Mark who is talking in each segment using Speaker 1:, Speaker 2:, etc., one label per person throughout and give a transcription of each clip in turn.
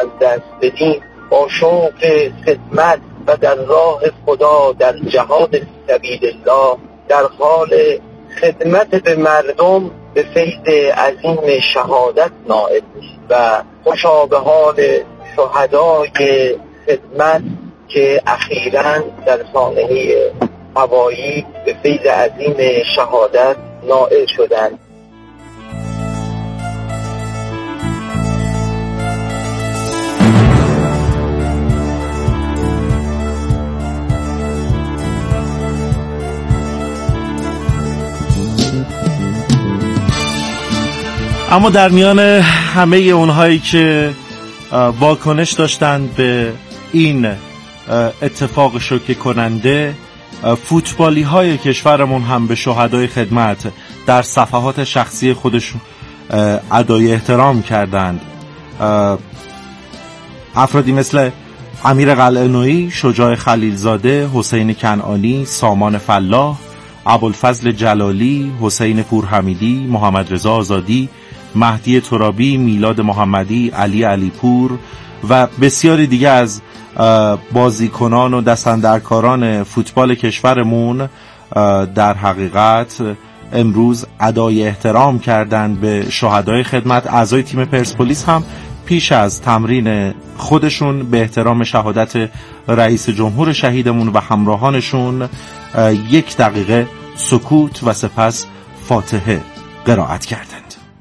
Speaker 1: از دست بدیم، با شوق خدمت و در راه خدا در جهاد سبیل الله در حال خدمت به مردم به فیض عظیم شهادت نائل میشیم و خوشا به حال شهدای خدمت که اخیراً در سانحه هوایی به فیض عظیم شهادت نائل شدند.
Speaker 2: اما در میان همه اونهایی که واکنش داشتند به این اتفاق شوکه کننده، فوتبالی های کشورمون هم به شهدای خدمت در صفحات شخصی خودشون ادای احترام کردند. افرادی مثل امیر قلعه‌نویی، شجاع خلیلزاده، حسین کنعانی، سامان فلاح، ابوالفضل جلالی، حسین پورحمیدی، محمد رضا آزادی، مهدی ترابی، میلاد محمدی، علی علیپور و بسیاری دیگه از بازیکنان و دستاندرکاران فوتبال کشورمون در حقیقت امروز ادای احترام کردند به شهدای خدمت. اعضای تیم پرسپولیس هم پیش از تمرین خودشون به احترام شهادت رئیس جمهور شهیدمون و همراهانشون 1 دقیقه سکوت و سپس فاتحه قرائت کردند.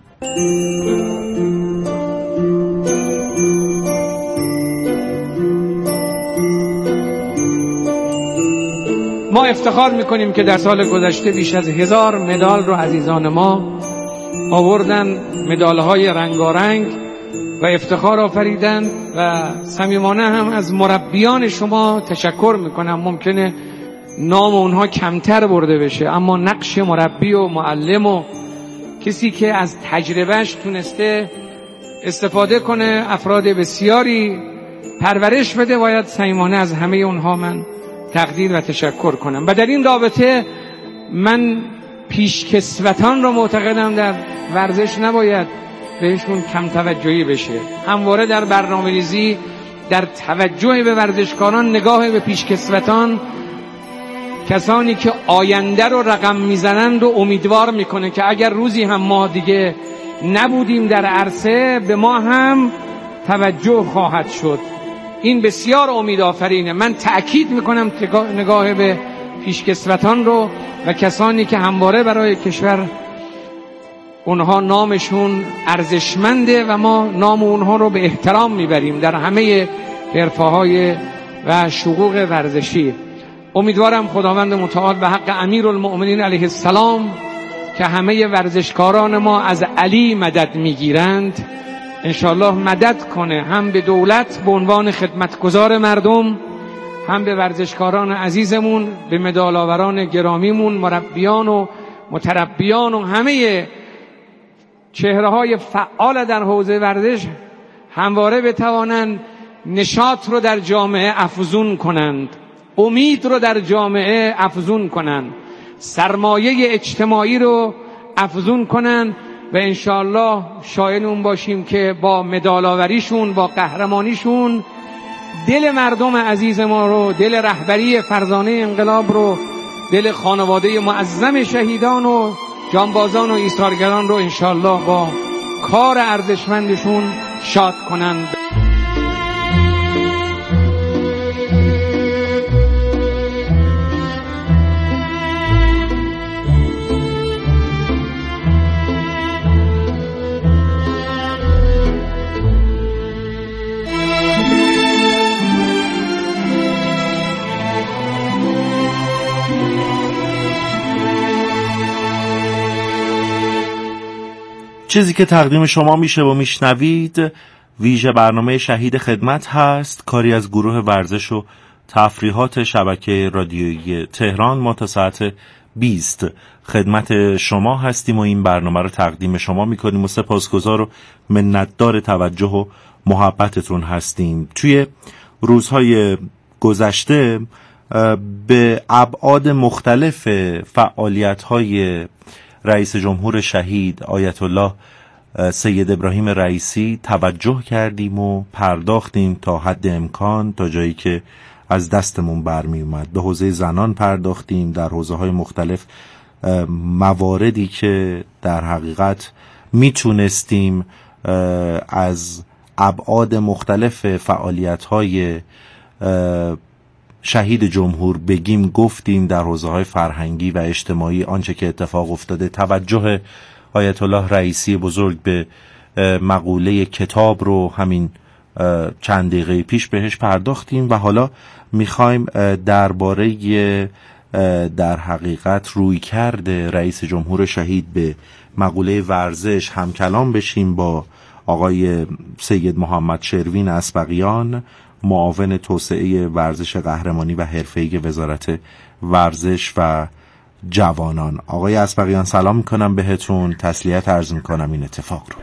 Speaker 3: ما افتخار میکنیم که در سال گذشته بیش از 1000 مدال رو عزیزان ما آوردن، مدال‌های رنگارنگ و افتخار آفریدن و صمیمانه هم از مربیان شما تشکر میکنم. ممکنه نام اونها کمتر برده بشه، اما نقش مربی و معلم و کسی که از تجربهش تونسته استفاده کنه، افراد بسیاری پرورش بده، باید صمیمانه از همه اونها من تقدیر و تشکر کنم. و در این رابطه من پیشکسوتان رو معتقدم در ورزش نباید بهشون کم توجهی بشه. همواره در برنامه‌ریزی، در توجه به ورزشکاران، نگاه به پیشکسوتان، کسانی که آینده رو رقم میزنند و امیدوار میکنه که اگر روزی هم ما دیگه نبودیم در عرصه به ما هم توجه خواهد شد. این بسیار امیدآفرینه. من تأکید میکنم نگاه به پیشکسوتان رو و کسانی که همواره برای کشور اونها نامشون ارزشمنده و ما نام اونها رو به احترام میبریم در همه حرفه‌های و شقوق ورزشی. امیدوارم خداوند متعال به حق امیرالمؤمنین علیه السلام که همه ورزشکاران ما از علی مدد میگیرند انشالله مدد کنه، هم به دولت به عنوان خدمتگزار مردم، هم به ورزشکاران عزیزمون، به مدال آوران گرامیمون، مربیان و متربیان و همه چهره‌های فعال در حوزه ورزش همواره بتوانند نشاط رو در جامعه افزون کنند، امید رو در جامعه افزون کنند، سرمایه اجتماعی رو افزون کنند و انشاءالله شایعه اون باشیم که با مدال آوریشون، با قهرمانیشون دل مردم عزیز ما رو، دل رهبری فرزانه انقلاب رو، دل خانواده معظم شهیدان و جانبازان و ایثارگران رو انشاءالله با کار ارزشمندشون شاد کنند.
Speaker 2: چیزی که تقدیم شما میشه و میشنوید ویژه برنامه شهید خدمت هست، کاری از گروه ورزش و تفریحات شبکه رادیویی تهران. ما تا ساعت 20 خدمت شما هستیم و این برنامه رو تقدیم شما میکنیم و سپاسگزار و منتدار توجه و محبتتون هستیم. توی روزهای گذشته به ابعاد مختلف فعالیت‌های رئیس جمهور شهید آیت الله سید ابراهیم رئیسی توجه کردیم و پرداختیم تا حد امکان، تا جایی که از دستمون برمی اومد. به حوزه زنان پرداختیم، در حوزه های مختلف مواردی که در حقیقت میتونستیم از ابعاد مختلف فعالیت‌های شهید جمهور بگیم گفتیم. در حوزه‌های فرهنگی و اجتماعی آنچه که اتفاق افتاده، توجه آیت الله رئیسی بزرگ به مقوله کتاب رو همین چند دقیقه پیش بهش پرداختیم و حالا میخوایم درباره در حقیقت رویکرد رئیس جمهور شهید به مقوله ورزش هم کلام بشیم با آقای سید محمد شروین اسبقیان، معاون توسعه ورزش قهرمانی و حرفه‌ای وزارت ورزش و جوانان. آقای اسبقیان سلام میکنم بهتون، تسلیت عرض میکنم این اتفاق رو.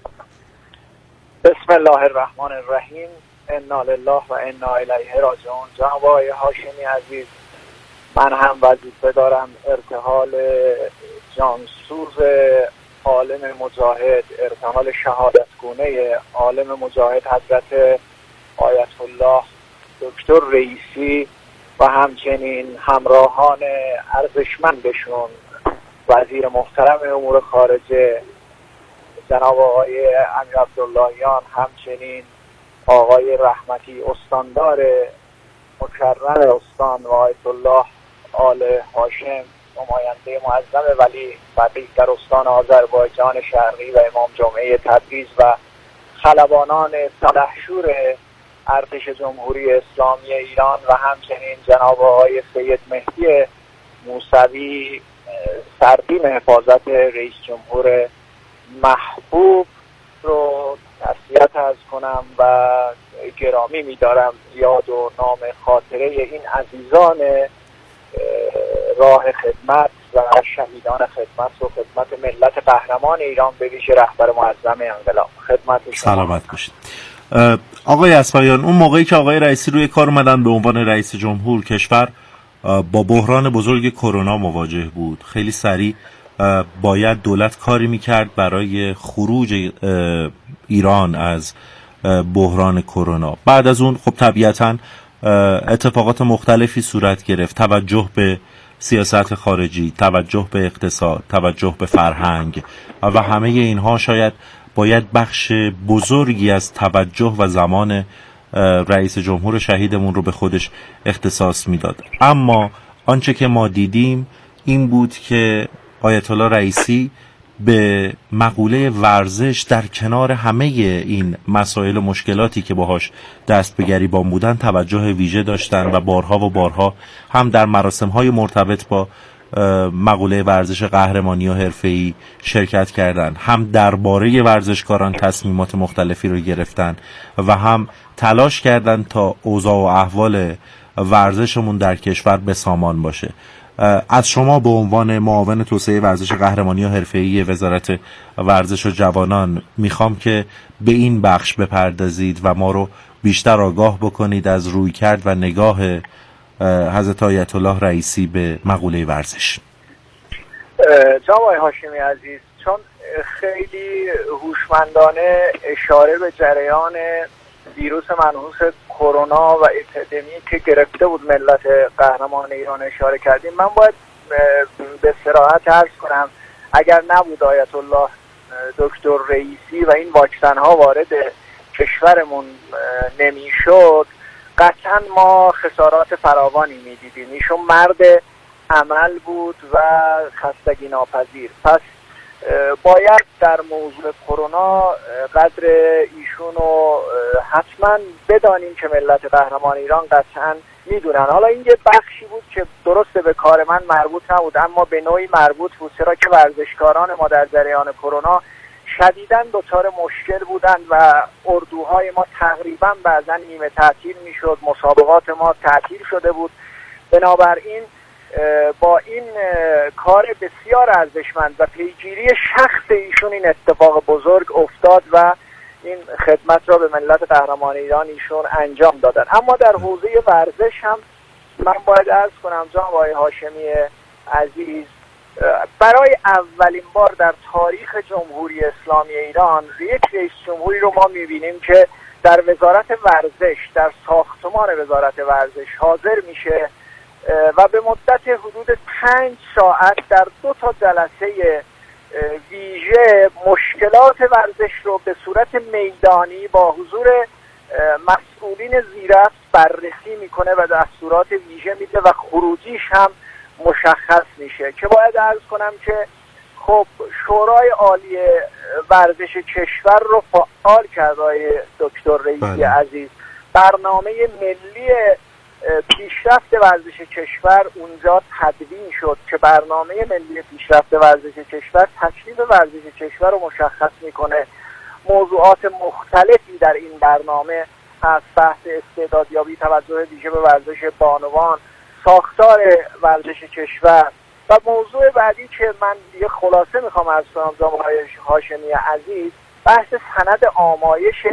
Speaker 4: بسم الله الرحمن الرحیم، انا لله و انا الیه راجعون. جناب آقای هاشمی عزیز، من هم وظیفه دارم ارتحال جانسوز عالم مجاهد، ارتحال شهادتگونه عالم مجاهد حضرت آیت الله دکتر رئیسی و همچنین همراهان ارزشمندشون، وزیر محترم امور خارجه جناب آقای امیر عبداللهیان، همچنین آقای رحمتی استاندار مکرم استان و آیت الله آل هاشم نماینده معظم ولی فقیه در استان آذربایجان شرقی و امام جمعه تبریز و خلبانان سلحشور ارتش جمهوری اسلامی ایران و همچنین جناب آقای سید مهدی موسوی سردین حفاظت رئیس جمهور محبوب رو تسلیت عرض کنم و گرامی می‌دارم. یاد و نام خاطره این عزیزان راه خدمت و شهیدان خدمت و خدمت ملت قهرمان ایران به ویژه رهبر معظم انقلاب خدمت شما.
Speaker 2: سلامت باشید. آقای اسفایان، اون موقعی که آقای رئیسی روی کار اومدن به عنوان رئیس جمهور، کشور با بحران بزرگ کرونا مواجه بود. خیلی سریع باید دولت کاری میکرد برای خروج ایران از بحران کرونا. بعد از اون خب طبیعتاً اتفاقات مختلفی صورت گرفت، توجه به سیاست خارجی، توجه به اقتصاد، توجه به فرهنگ و همه اینها شاید باید بخش بزرگی از توجه و زمان رئیس جمهور شهیدمون رو به خودش اختصاص میداد. اما آنچه که ما دیدیم این بود که آیت الله رئیسی به مقوله ورزش در کنار همه این مسائل و مشکلاتی که باهاش دست به گریبان بودن توجه ویژه داشتن و بارها و بارها هم در مراسم‌های مرتبط با مقوله ورزش قهرمانی و حرفه‌ای شرکت کردند، هم درباره ورزشکاران تصمیمات مختلفی رو گرفتن و هم تلاش کردند تا اوضاع و احوال ورزشمون در کشور به سامان باشه. از شما به عنوان معاون توسعه ورزش قهرمانی و حرفه‌ای وزارت ورزش و جوانان میخوام که به این بخش بپردازید و ما رو بیشتر آگاه بکنید از رویکرد و نگاه حضرت آیت الله رئیسی به مقوله ورزش.
Speaker 4: جناب آقای هاشمی عزیز، چون خیلی هوشمندانه اشاره به جریان ویروس منحوس کرونا و اپیدمی که گرفته بود ملت قهرمان ایران اشاره کردیم، من باید به صراحت عرض کنم اگر نبود آیت الله دکتر رئیسی و این واکسن ها وارد کشورمون نمیشد، قطعا ما خسارات فراوانی میدیدیم. ایشون مرد عمل بود و خستگی ناپذیر. پس باید در موضوع کرونا قدر ایشون رو حتما بدانیم که ملت قهرمان ایران قطعا میدونن. حالا این یه بخشی بود که درسته به کار من مربوط نبود، اما به نوعی مربوط بود، چرا که ورزشکاران ما در جریان کرونا شدیداً دچار مشکل بودند و اردوهای ما تقریباً بعضا نیمه تعطیل میشد، مسابقات ما تعطیل شده بود. بنابراین با این کار بسیار ارزشمند و پیگیری شخص ایشون این اتفاق بزرگ افتاد و این خدمت را به ملت قهرمان ایران ایشون انجام دادن. اما در حوزه ورزش هم من باید عرض کنم جناب آقای هاشمی عزیز برای اولین بار در تاریخ جمهوری اسلامی ایران یک رئیس جمهوری رو ما میبینیم که در وزارت ورزش، در ساختمان وزارت ورزش حاضر میشه و به مدت حدود 5 ساعت در 2 جلسه ویژه مشکلات ورزش رو به صورت میدانی با حضور مسئولین زیرفت بررسی میکنه و دستورات ویژه میده و خروجیش هم مشخص میشه. که باید عرض کنم که خب شورای عالی ورزش کشور رو فعال کرد دکتر رئیسی عزیز. برنامه ملی پیشرفت ورزش کشور اونجا تدوین شد که برنامه ملی پیشرفت ورزش کشور تکلیف ورزش کشور رو مشخص میکنه. موضوعات مختلفی در این برنامه از بحث استعدادیابی، توجه ویژه به ورزش بانوان، ساختار ورزش کشور و موضوع بعدی که من یه خلاصه میخوام عرض کنم جناب هاشمی عزیز، بحث سند آمایش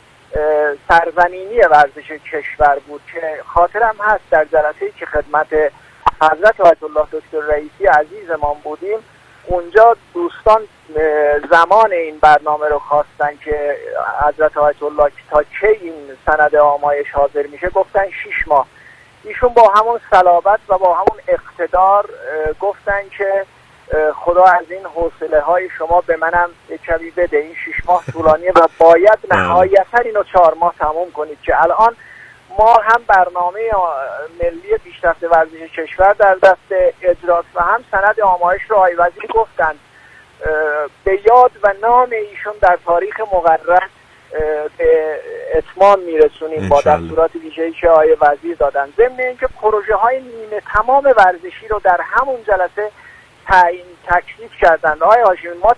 Speaker 4: سرزمینی ورزش کشور بود که خاطرم هست در جلسه‌ای که خدمت حضرت آیت الله دکتر رئیسی عزیزمان بودیم، اونجا دوستان زمان این برنامه رو خواستن که حضرت آیت الله تا کی این سند آمایش حاضر میشه، گفتن 6 ماه. ایشون با همون صلابت و با همون اقتدار گفتن که خدا از این حوصله های شما به منم کمی بده، این 6 ماه طولانیه و باید نهایتا اینو 4 ماه تموم کنید. که الان ما هم برنامه ملی پیشرفت ورزش کشور در دست اجراست و هم سند آمایش رو آقای وزیر گفتن به یاد و نام ایشون در تاریخ مقرر به اتمام میرسونیم با دستورات ویژه‌ای که آقای وزیر دادن. ضمن اینکه پروژه های نیمه تمام ورزشی رو در همون جلسه تکلیف کردند. آقای هاشمی، ما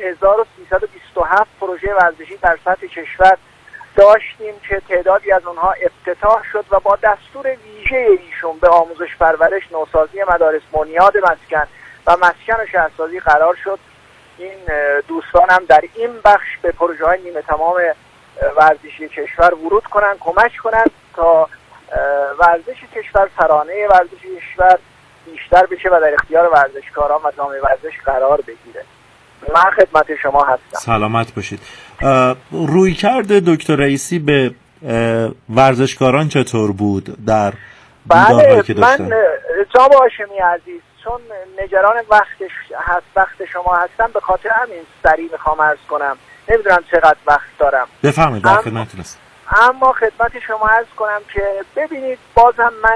Speaker 4: 4327 پروژه ورزشی در سطح کشور داشتیم که تعدادی از اونها افتتاح شد و با دستور ویژه ایشون به آموزش پرورش، نوسازی مدارس، بنیاد مسکن و مسکن و شهرسازی قرار شد. این دوستان هم در این بخش به پروژه های نیمه تمام ورزشی کشور ورود کنن، کمک کنن تا ورزش کشور، ترانه ورزش کشور بیشتر بشه و در اختیار ورزشکاران و جامعه ورزش قرار بگیره. من خدمت شما هستم.
Speaker 2: سلامت باشید. رویکرد دکتر رئیسی به ورزشکاران چطور بود در دیدارهایی که داشتن؟
Speaker 4: من جناب هاشمی عزیز چون نگران وقت شما هستم به خاطر همین سریع میخوام عرض کنم. نمیدونم چقدر وقت دارم.
Speaker 2: بفرمایید، در خدمتتون هستم.
Speaker 4: اما خدمت شما عرض کنم که ببینید بازم من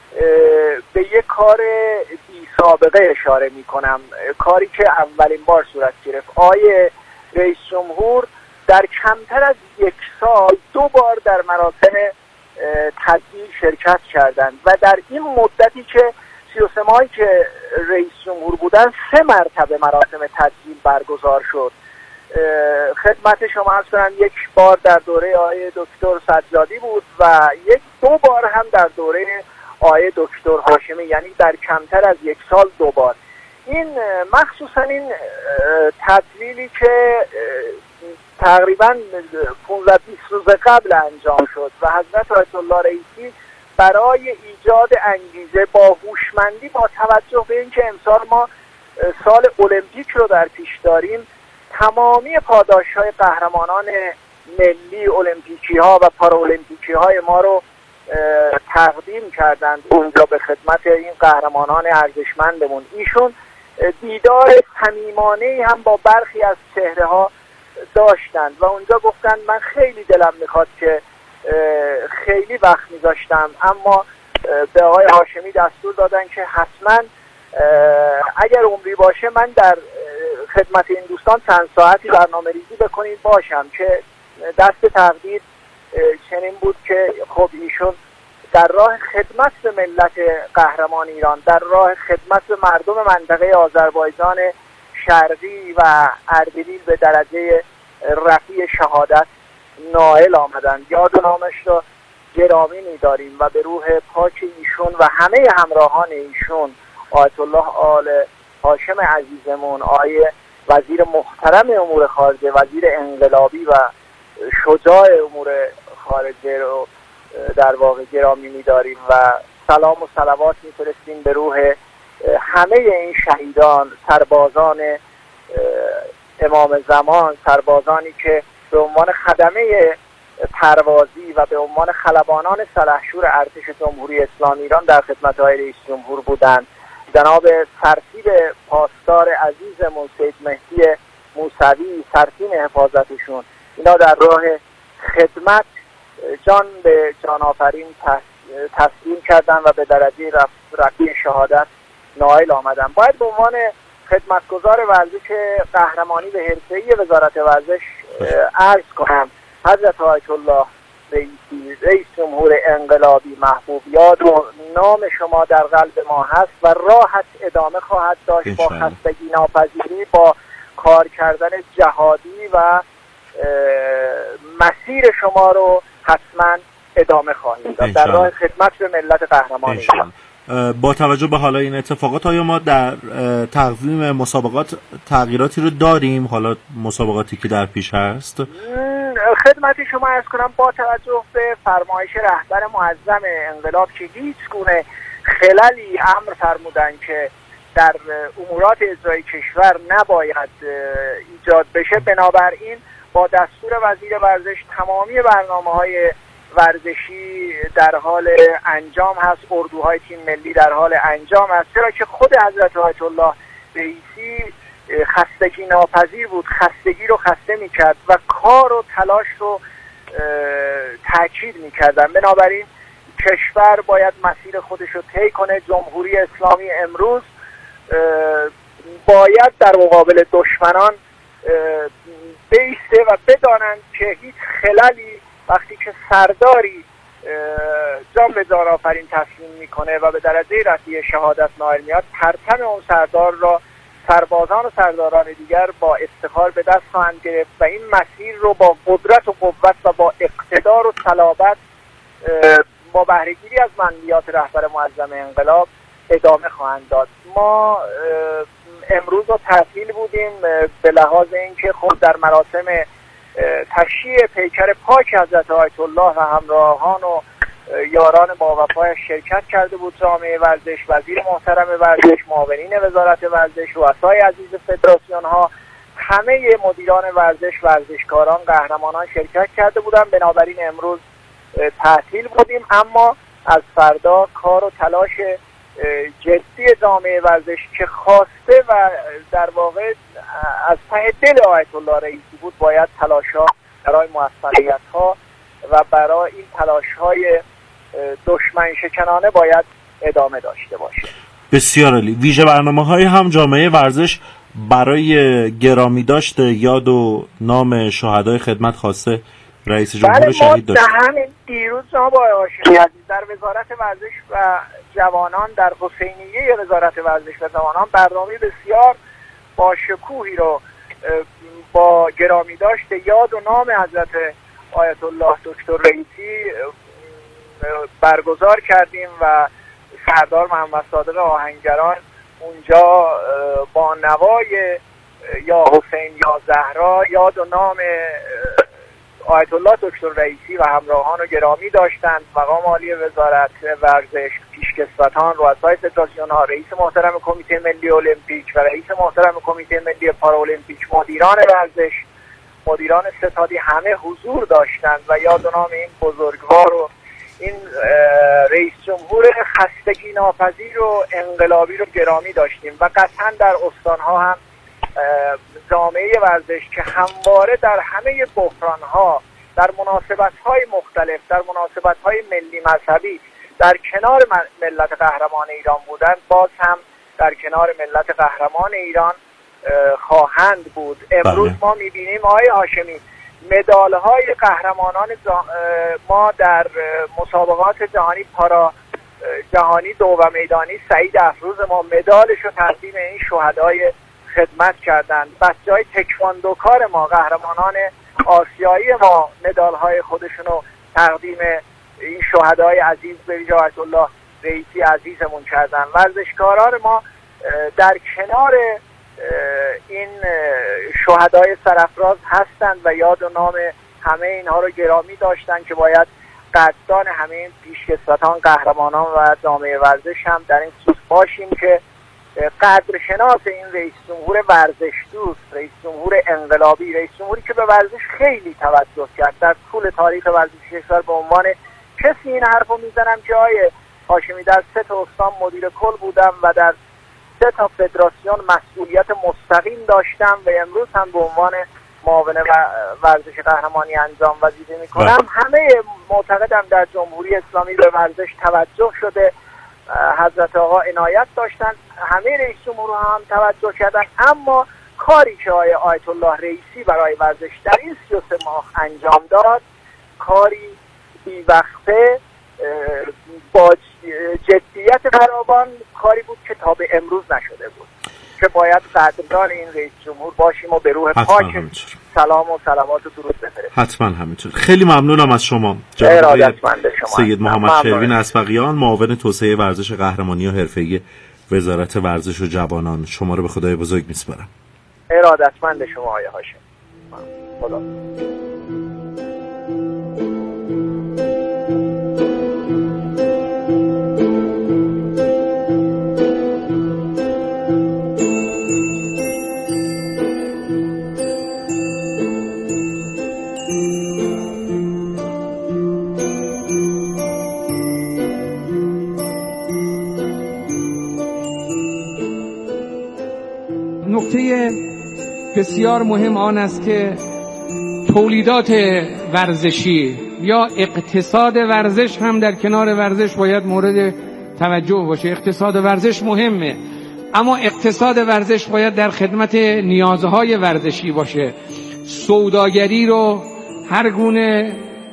Speaker 4: به یک کار بی سابقه اشاره میکنم، کاری که اولین بار صورت گرفت. آقای رئیس جمهور در کمتر از 1 سال 2 بار در مراسم تدبیر شرکت کردند و در این مدتی که 33 ماهی که رئیس جمهور بودن 3 مرتبه مراسم تدبیر برگزار شد. خدمت شما عرض کنم 1 بار در دوره آقای دکتر سجادی بود و 2 بار هم در دوره آقای دکتر هاشمی، یعنی در کمتر از 1 سال 2 بار. این مخصوصا این تدویری که تقریبا 15-20 روز قبل انجام شد و حضرت آیت الله رئیسی برای ایجاد انگیزه با هوشمندی، با توجه به اینکه امسال ما سال المپیک رو در پیش داریم، تمامی پاداش‌های قهرمانان ملی المپیکی ها و پارالمپیکی های ما رو تقدیم کردند اونجا به خدمت این قهرمانان ارزشمندمون. ایشون دیدار صمیمانه‌ای هم با برخی از چهره ها داشتند و اونجا گفتند من خیلی دلم میخواد که خیلی وقت میذاشتم، اما به آقای هاشمی دستور دادن که حتما اگر عمری باشه من در خدمت این دوستان چند ساعتی برنامه ریزی بکنید باشم. که دست تقدیر چنین بود که خب ایشون در راه خدمت به ملت قهرمان ایران، در راه خدمت به مردم منطقه آذربایجان شرقی و اردبیل به درجه رفیع شهادت نائل آمدند. یاد و نامش را گرامی می‌داریم و به روح پاک ایشون و همه همراهان ایشون، آیت الله آل هاشم عزیزمون، آقای وزیر محترم امور خارجه، وزیر انقلابی و شجاع امور خارجه رو در واقع گرامی می‌داریم و سلام و صلوات می‌فرستیم به روح همه این شهیدان، سربازان امام زمان، سربازانی که به عنوان خدمه پروازی و به عنوان خلبانان سلحشور ارتش جمهوری اسلامی ایران در خدمت‌های رئیس جمهور بودند، جناب سرتیپ پاسدار عزیزمون سید مهدی موسوی، سرتیم حفاظتشون، اینا در راه خدمت جان به جان آفرین تسلیم کردن و به درجه رفیع شهادت نائل آمدن. باید به عنوان خدمتگزار ورزش قهرمانی به حرفه‌ای وزارت ورزش عرض کنم حضرت آیت الله رئیسی، رئیس جمهور انقلابی محبوب یاد و نام شما در قلب ما هست و راحت ادامه خواهد داشت با خستگی ناپذیری، با کار کردن جهادی و مسیر شما رو حتما ادامه خواهیم داد در راه خدمت به ملت قهرمان ایران.
Speaker 2: با توجه به حالا این اتفاقات آیا ما در تقویم مسابقات تغییراتی رو داریم؟ حالا مسابقاتی که در پیش هست
Speaker 4: خدمت شما عرض کنم با توجه به فرمایش رهبر معظم انقلاب که هیچ گونه خللی امر فرمودن که در امورات اجرایی کشور نباید ایجاد بشه، بنابراین با دستور وزیر ورزش تمامی برنامه‌های ورزشی در حال انجام هست، اردوهای تیم ملی در حال انجام هست، چرا که خود حضرت آیت الله رئیسی خستگی ناپذیر بود، خستگی رو خسته میکرد و کار و تلاش رو تاکید میکردن. بنابراین کشور باید مسیر خودش رو طی کنه. جمهوری اسلامی امروز باید در مقابل دشمنان بیسته و بدانند که هیچ خللی وقتی که سرداری جان به جان آفرین تسلیم میکنه و به درجه رفیع شهادت نائل میاد، پرچم اون سردار را سربازان و سرداران دیگر با افتخار به دست خواهند گرفت و این مسیر رو با قدرت و قوت و با اقتدار و صلابت با بهره‌گیری از منویات رهبر معظم انقلاب ادامه خواهند داد. ما امروز رو تعطیل بودیم به لحاظ اینکه خود در مراسم تشییع پیکر پاک حضرت آیت الله و همراهان و یاران با وفایش شرکت کرده بود جامعه ورزش، وزیر محترم ورزش، معاونین وزارت ورزش، رؤسای عزیز فدراسیون ها، همه مدیران ورزش، ورزشکاران، قهرمانان شرکت کرده بودن. بنابراین امروز تعطیل بودیم، اما از فردا کار و تلاش جدی جامعه ورزش که خواسته و در واقع از ته دل آیت الله رئیسی بود باید تلاش‌ها برای موفقیت‌ها و برای این تلاش‌های دشمن شکنانه باید ادامه داشته باشه.
Speaker 2: بسیار عالی. ویژه برنامه‌های هم جامعه ورزش برای گرامی داشت یاد و نام شهدای خدمت خواسته رئیس جمهور شهید داشت.
Speaker 4: بله، ما همین دیروز جناب آقای هاشمی عزیز در وزارت ورزش و جوانان، در حسینیه وزارت ورزش و جوانان برنامه بسیار با شکوهی رو با گرامی داشت یاد و نام حضرت آیت الله دکتر رئیسی برگزار کردیم و سردار محمد صادق آهنگران اونجا با نوای یا حسین یا زهرا یاد و نام آیت الله دکتر رئیسی و همراهان رو گرامی داشتند. مقام عالی وزارت ورزش، پیشکسوتان، رؤسای فدراسیون ها، رئیس محترم کمیته ملی المپیک و رئیس محترم کمیته ملی پارالمپیک، مدیران ورزش، مدیران ستادی همه حضور داشتند و یاد و نام این بزرگوار و این رئیس جمهور خستگی ناپذیر و انقلابی رو گرامی داشتیم و قطعا در استانها هم جامعه ورزش که همواره در همه بحرانها، در مناسبت‌های مختلف، در مناسبت‌های ملی مذهبی در کنار ملت قهرمان ایران بودند، باز هم در کنار ملت قهرمان ایران خواهند بود. امروز ما می‌بینیم آقای هاشمی مدال‌های قهرمانان ما در مسابقات جهانی جهانی دو و میدانی سعید افروز ما مدالش رو تقدیم این شهدای خدمت کردند. بچه‌های تکواندوکار ما، قهرمانان آسیایی ما مدال‌های خودشون رو تقدیم این شهدای عزیز به ویژه آیت الله رئیسی عزیزمون کردن. ورزشکاران ما در کنار این شهدای سرافراز هستند و یاد و نام همه اینها رو گرامی داشتن که باید قدردان همه این پیشکسوتان، قهرمانان و جامعه ورزش هم در این خصوص باشیم که قدرشناس این رئیس جمهور ورزش دوست، رئیس جمهور انقلابی، رئیس جمهوری که به ورزش خیلی توجه کرد در طول تاریخ ورزش کشور، به عنوان کسی این حرفو میزنم که آقای هاشمی در 3 استان مدیر کل بودم و در 3 فدراسیون مسئولیت مستقیم داشتم و امروز هم به عنوان معاون ورزش قهرمانی انجام وظیفه میکنم. همه معتقدم در جمهوری اسلامی به ورزش توجه شده، حضرت آقا عنایت داشتن، همه رئیس جمهور هم توجه کردن، اما کاری که آیت الله رئیسی برای ورزش در این 33 ماه انجام داد کاری بی‌وقفه با جدیت فراوان، کاری بود که تا به امروز نشده بود که باید قدردان این رئیس جمهور باشیم و به روح پاک سلام و صلوات و درود بفرستیم.
Speaker 2: حتما همینطور. خیلی ممنونم از شما جناب سید محمد شروین اسبقیان، معاون توسعه ورزش قهرمانی و حرفه‌ای وزارت ورزش و جوانان. شما رو به خدای بزرگ میسپارم.
Speaker 4: ارادتمند شما آقای هاشم. خدا.
Speaker 3: نکته بسیار مهم آن است که تولیدات ورزشی یا اقتصاد ورزش هم در کنار ورزش باید مورد توجه باشه. اقتصاد ورزش مهمه، اما اقتصاد ورزش باید در خدمت نیازهای ورزشی باشه. سوداگری رو، هر گونه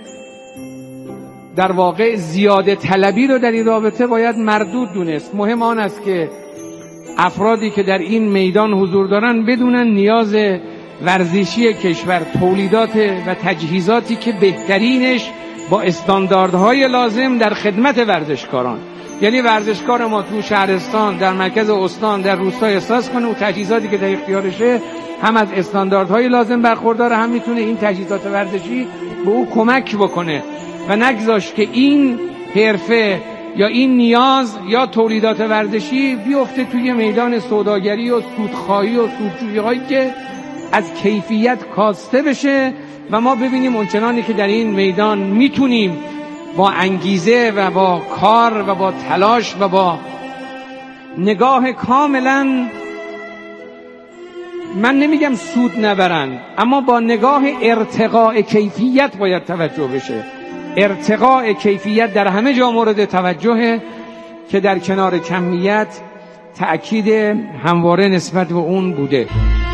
Speaker 3: در واقع زیاده طلبی رو در این رابطه باید مردود دونست. مهم آن است که افرادی که در این میدان حضور دارن بدونن نیاز ورزشی کشور، تولیدات و تجهیزاتی که بهترینش با استانداردهای لازم در خدمت ورزشکاران، یعنی ورزشکار ما تو شهرستان، در مرکز استان، در روستا احساس کنه و تجهیزاتی که در اختیارشه هم از استانداردهای لازم برخورداره، هم میتونه این تجهیزات ورزشی به او کمک بکنه و نگذاشت که این حرفه یا این نیاز یا تولیدات ورزشی بیفته توی میدان سوداگری و سودخواهی و سودجویی هایی که از کیفیت کاسته بشه و ما ببینیم اونچنانی که در این میدان میتونیم با انگیزه و با کار و با تلاش و با نگاه کاملا، من نمیگم سود نبرن، اما با نگاه ارتقاء کیفیت باید توجه بشه. ارتقاء کیفیت در همه جا مورد توجهه که در کنار کمیت تأکید همواره نسبت به اون بوده.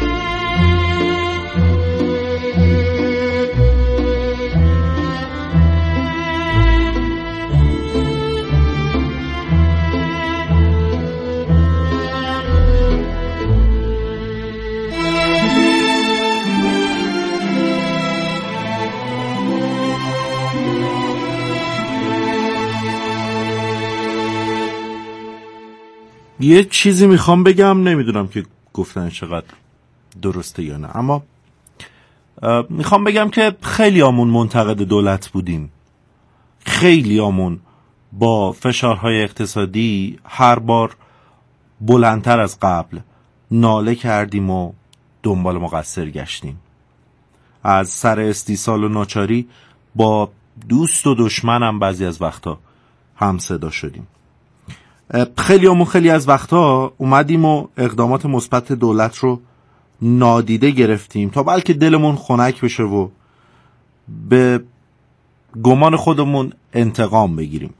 Speaker 2: یه چیزی میخوام بگم، نمیدونم که گفتن چقدر درسته یا نه، اما میخوام بگم که خیلی آمون منتقد دولت بودیم، خیلی آمون با فشارهای اقتصادی هر بار بلندتر از قبل ناله کردیم و دنبال مقصر گشتیم. از سر استیصال و ناچاری با دوست و دشمنم بعضی از وقتا هم صدا شدیم. خیلی از وقتا اومدیم و اقدامات مثبت دولت رو نادیده گرفتیم تا بلکه دلمون خنک بشه و به گمان خودمون انتقام بگیریم.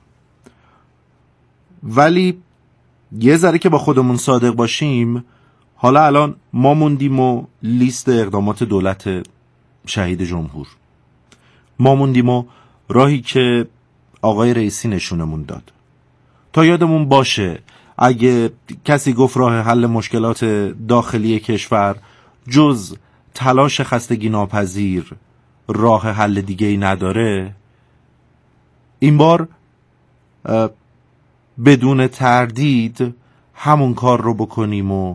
Speaker 2: ولی یه ذره که با خودمون صادق باشیم، حالا الان ما موندیم و لیست اقدامات دولت شهید جمهور، ما موندیم و راهی که آقای رئیسی نشونمون داد. تا یادمون باشه اگه کسی گفت راه حل مشکلات داخلی کشور جز تلاش خستگی ناپذیر راه حل دیگه‌ای نداره، این بار بدون تردید همون کار رو بکنیم و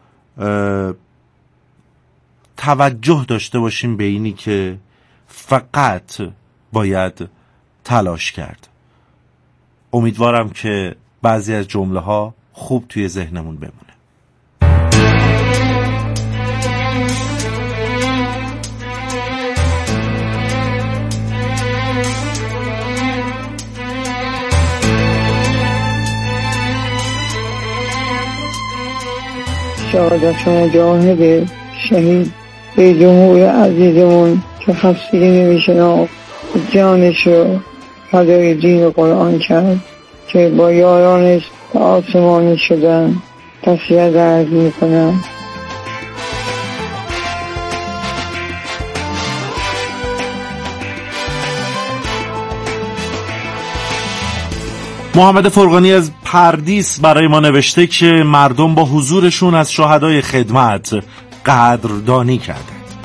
Speaker 2: توجه داشته باشیم به اینی که فقط باید تلاش کرد. امیدوارم که بعضی از جمله ها خوب توی ذهنمون بمونه.
Speaker 5: شهادت مجاهد شهید به جمهور عزیزمون که خستگی نمیشناخت جانش رو فدای دین قرآن کرد که با یارانش به آسمان شدن. تسلیت عرض میکنم.
Speaker 2: محمد فرغانی از پردیس برای ما نوشته که مردم با حضورشون از شهدای خدمت قدردانی کردند.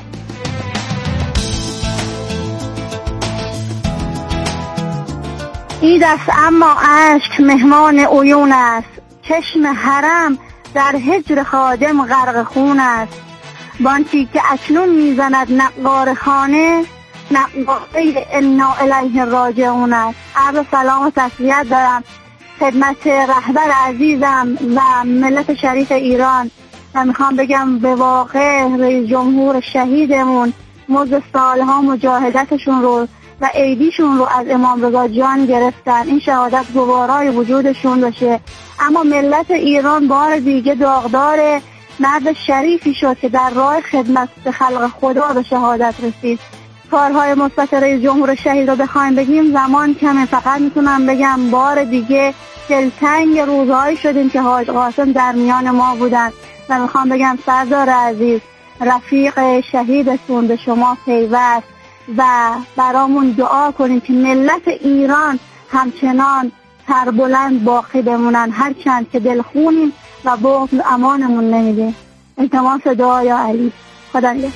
Speaker 6: عید است اما اشک مهمان عیون است، چشم حرم در هجر خادم غرق خون است. بانچی که اکنون میزند نقار خانه، نقاره انا الیه راجعون است. عرض سلام و تسلیت دارم خدمت رهبر عزیزم و ملت شریف ایران و میخوام بگم به واقع رئیس جمهور شهیدمون مزد سالها مجاهدتشون رو و عیدیشون رو از امام رضا جان گرفتن. این شهادت گوارای وجودشون باشه. اما ملت ایران بار دیگه داغدار مرد شریفی شد که در راه خدمت به خلق خدا به شهادت رسید. کارهای مثبت رئیس جمهور شهید رو بخوایم بگیم زمان کمه. فقط میتونم بگم بار دیگه دلتنگ روزهایی شدیم که حاج قاسم در میان ما بودن و میخوام بگم سردار عزیز رفیق شهیدتون به شما پیوست و برامون دعا کنیم که ملت ایران همچنان سربلند باقی بمونن، هرچند که دلخونیم و بغض امانمون نمیدیم. التماس دعا یا علی. خدا نگهدار.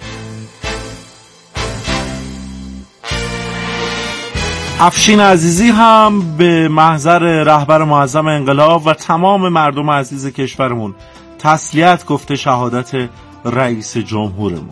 Speaker 2: افشین عزیزی هم به محضر رهبر معظم انقلاب و تمام مردم عزیز کشورمون تسلیت گفته شهادت رئیس جمهورمون.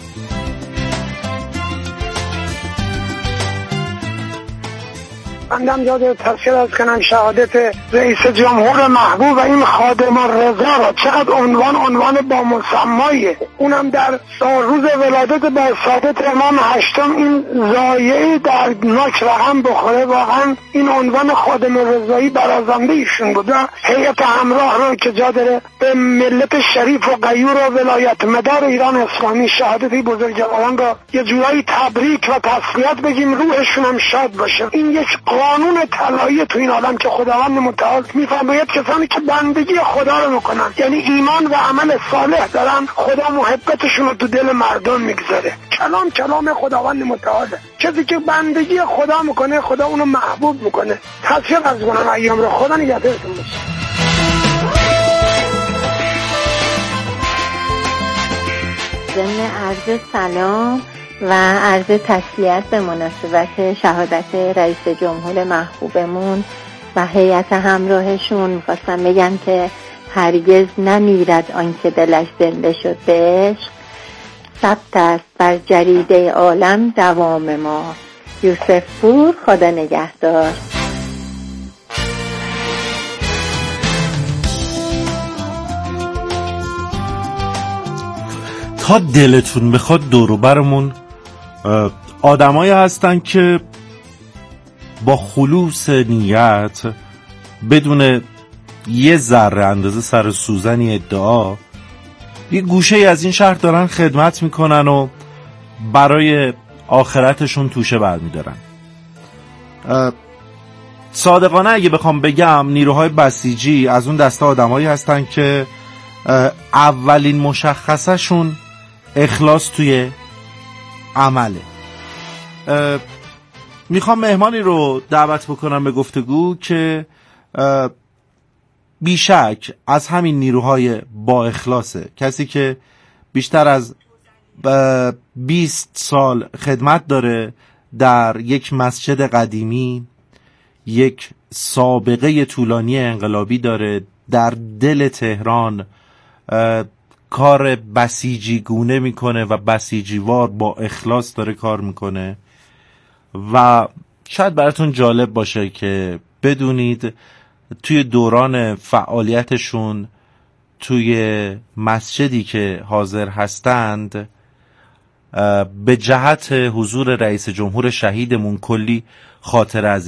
Speaker 7: بندم یاد تذکر از کنم شهادت رئیس جمهور محبوب و این خادم رضا را. چقدر عنوان با مسمایه، اونم در روز ولادت با سادت امام هشتم این ضایعه دردناک رقم بخوره. واقعا این عنوان خادم رضایی برازنده ایشون بود. هیئت همراه رو که جا داره به ملت شریف و غیور و ولایت مدار ایران اسلامی شهادت بزرگواران را یه جورایی تبریک و تسلیت بگیم، روحشون هم شاد باشه. این یک قانون طلایی تو این عالم که خداوند متعال میفرماید کسانی که بندگی خدا رو میکنن، یعنی ایمان و عمل صالح دارن، خدا محبتشون رو تو دل مردم میگذاره. کلام خداوند متعاله. کسی که بندگی خدا میکنه خدا اونو محبوب میکنه. تشکر از کنم ایام رو. خدا نگهدارتون باشه.
Speaker 8: ضمن عرض سلام و عرض تسلیت به مناسبت شهادت رئیس جمهور محبوبمون و هیئت همراهشون میخواستم بگم که هرگز نمیرد آن که دلش زنده شد به عشق، ثبت است بر جریده عالم دوام ما. یوسف پور. خدا نگهدار.
Speaker 2: تا دلتون بخواد دور و برمون آدمایی هستن که با خلوص نیت بدون یه ذره اندازه سر سوزنی ادعا یه گوشه از این شهر دارن خدمت میکنن و برای آخرتشون توشه برمیدارن. صادقانه اگه بخوام بگم نیروهای بسیجی از اون دسته آدمایی هستن که اولین مشخصه شون اخلاص توی عمله. میخوام مهمانی رو دعوت بکنم به گفتگو که بیشک از همین نیروهای با اخلاصه، کسی که بیشتر از 20 سال خدمت داره در یک مسجد قدیمی، یک سابقه طولانی انقلابی داره، در دل تهران کار بسیجی گونه میکنه و بسیجیوار با اخلاص داره کار میکنه و شاید براتون جالب باشه که بدونید توی دوران فعالیتشون توی مسجدی که حاضر هستند به جهت حضور رئیس جمهور شهیدمون کلی خاطره از